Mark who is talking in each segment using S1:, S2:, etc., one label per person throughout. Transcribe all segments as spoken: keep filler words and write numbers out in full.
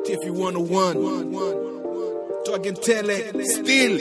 S1: T F U one oh one. Talking tele, still.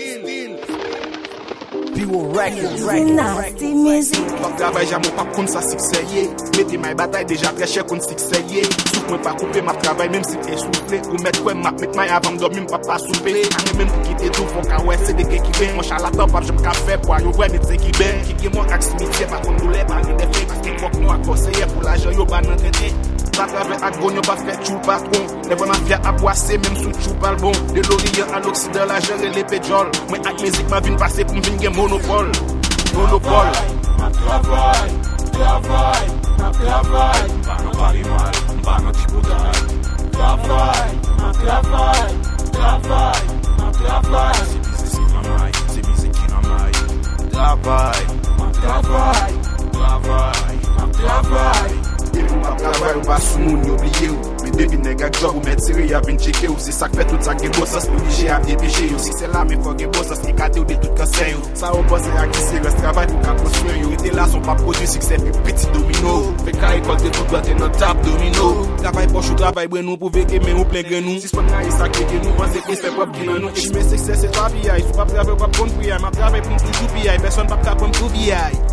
S2: Pure record, record,
S3: Nasty music.
S1: Pas travail, j'aime pas comme ça succès. Mettez ma bataille déjà très cher comme succès. Souffle moi pas couper ma travail même si t'es soufflé. Ou mettre quoi ma mettre ma avant de dormir pas pas souper. Même pour quitter tout faut qu'à ouais c'est des gars qui viennent. Mon charlatan pas j'aime café pour yo vrai médecin qui ben. Qui qui moi avec cimetière pas qu'on douleur pas des faits parce qu'il faut que nous à conseiller pour l'argent yo pas n'entrer. Ça travaille à gagner pas fait tout patron. Les vraiment fier à boisser même sous tout pas bon. De l'Orient à l'Occident la gérer les pétrole. Moi avec musique ma vie passer pour venir monopole. Monopole.
S4: Ma travail, travail, ma travail, pas non pari mal, pas non chipotage. Travail, ma travail, travail, ma travail, c'est business qui n'amaille, c'est musique qui n'amaille. Travail, ma travail, travail, ma travail.
S1: Et pour ma travail ou pas sous moun oublié ou. Mais depuis nègre job ou mettre sérieux à venir checker ou. C'est ça que fait tout ça qui est beau ça c'est obligé à dépêcher ou. Si c'est là mais faut que beau ça c'est écarté ou de tout cancer ou. Ça on pense à qui c'est reste travail pour qu'à construire ou. Et là sont pas produits succès puis petit domino. Fait qu'à récolter tout doit être dans table domino. Travail poche ou travail bon nous pour véquer mais on plein grenou. Si c'est pas naïf ça qui nous pense que c'est propre qui dans nous. Et mais succès c'est pas B I. Sous pas travail pas bon prière. Ma travail pour toujours B I. Personne pas capable pour B I.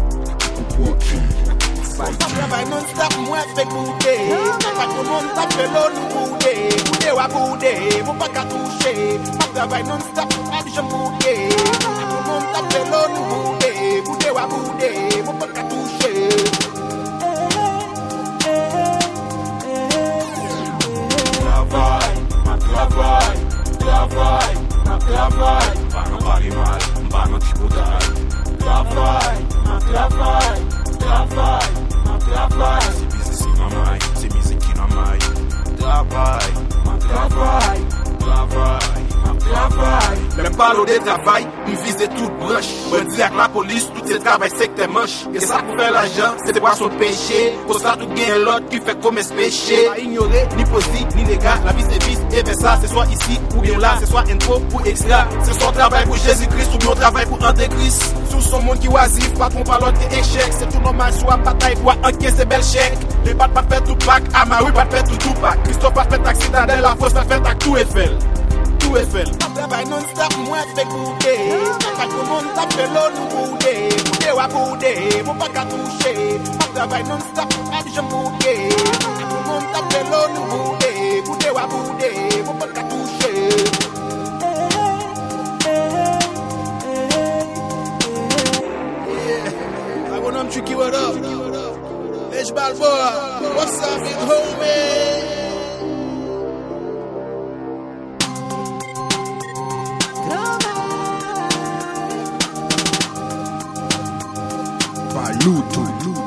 S5: Pas travail non-stop, moi fait bouder. Pas tout le monde tape l'eau nous bouder. Bouder ou à bouder, mon pas qu'à toucher. Pas travail non-stop, pas de j'aime bouder. Tout le monde tape l'eau nous bouder. Bouder ou à bouder, mon pas qu'à toucher.
S4: Travail, ma travail, travail, ma travail, pas non pari mal, pas non chipotage. Travail, ma travail, travail. Travail, c'est business qui n'amaille, c'est musique qui n'amaille. Travail, ma travail, travail, ma travail.
S1: Même pas l'eau de travail, nous visons toute branche. On dit avec la police, tout ce travail c'est que t'es manche. Et ça pour faire l'argent, c'est des poissons péché. Pour ça tout gain l'autre qui fait comme ce péché. Pas ignorer, ni posi, ni négat, la vie c'est vice. Et vers ça, c'est soit ici, ou bien là, c'est soit info ou extra. C'est soit travail pour Jésus-Christ ou bien travail pour Antéchrist. Sous son monde qui oisif, patron par l'autre qui échec. C'est tout normal, soit bataille pour encaisser bel chèque. Les battes pas fait tout pack, Amaru pas fait tout tout pack. Christophe pas fait accident, la force pas fait à tout Eiffel. Tout Eiffel.
S5: Travail non-stop, moi fait bouder. Pas tout le monde tape l'eau nous bouder. Bouder ou à bouder, mon pas qu'à toucher. Travail non-stop, pas de j'aime bouder. Tout le monde tape l'eau nous bouder. Bouder ou à bouder, mon pas qu'à toucher.
S1: Yeah, I want them tricky what up. H Balboa, what's up, big homie? Luto, Luto.